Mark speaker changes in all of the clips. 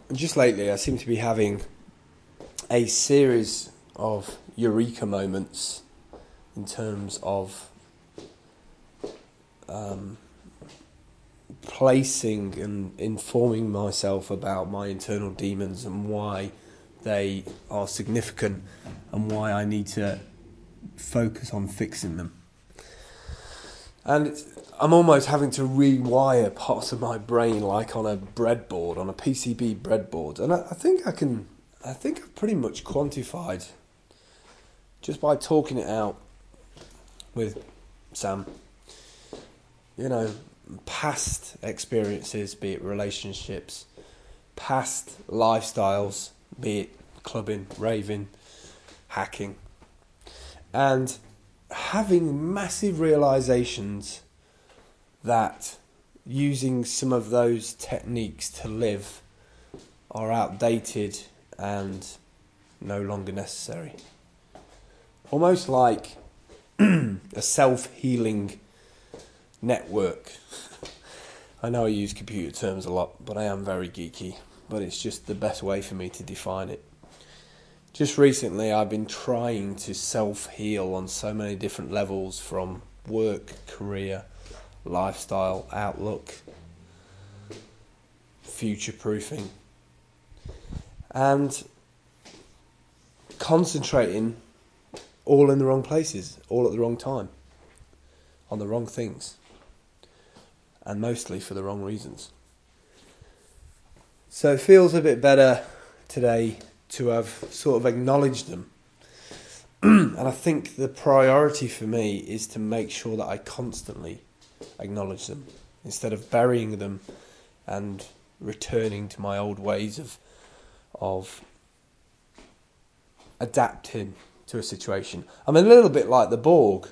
Speaker 1: just lately I seem to be having a series of eureka moments in terms of placing and informing myself about my internal demons and why they are significant and why I need to focus on fixing them. And I'm almost having to rewire parts of my brain, like on a breadboard, on a PCB breadboard. And I think I've pretty much quantified, just by talking it out with Sam, past experiences, be it relationships, past lifestyles, be it clubbing, raving, hacking, and having massive realizations that using some of those techniques to live are outdated and no longer necessary. Almost like a self-healing network. I know I use computer terms a lot, but I am very geeky, but it's just the best way for me to define it. Just recently I've been trying to self-heal on so many different levels, from work, career, lifestyle, outlook, future-proofing, and concentrating all in the wrong places, all at the wrong time, on the wrong things, and mostly for the wrong reasons. So it feels a bit better today to have sort of acknowledged them. And I think the priority for me is to make sure that I constantly acknowledge them, instead of burying them and returning to my old ways of adapting to a situation. I'm a little bit like the Borg.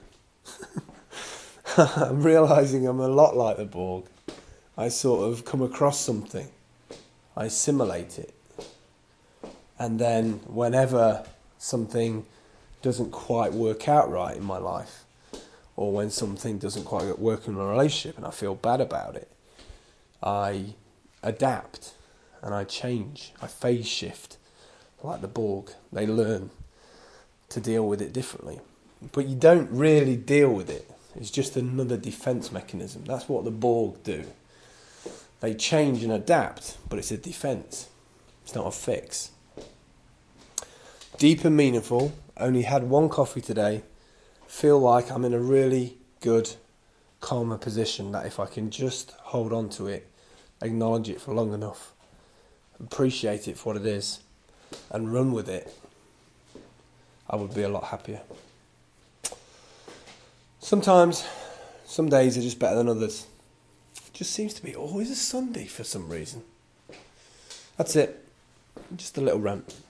Speaker 1: I'm realising I'm a lot like the Borg. I sort of come across something, I assimilate it, and then whenever something doesn't quite work out right in my life, or when something doesn't quite work in a relationship and I feel bad about it, I adapt and I change, I phase shift like the Borg. They learn to deal with it differently. But you don't really deal with it. It's just another defence mechanism. That's what the Borg do. They change and adapt, but it's a defence. It's not a fix. Deep and meaningful. Only had one coffee today. Feel like I'm in a really good, calmer position that if I can just hold on to it, acknowledge it for long enough, appreciate it for what it is, and run with it, I would be a lot happier. Sometimes, some days are just better than others. It just seems to be always a Sunday for some reason. That's it. Just a little rant.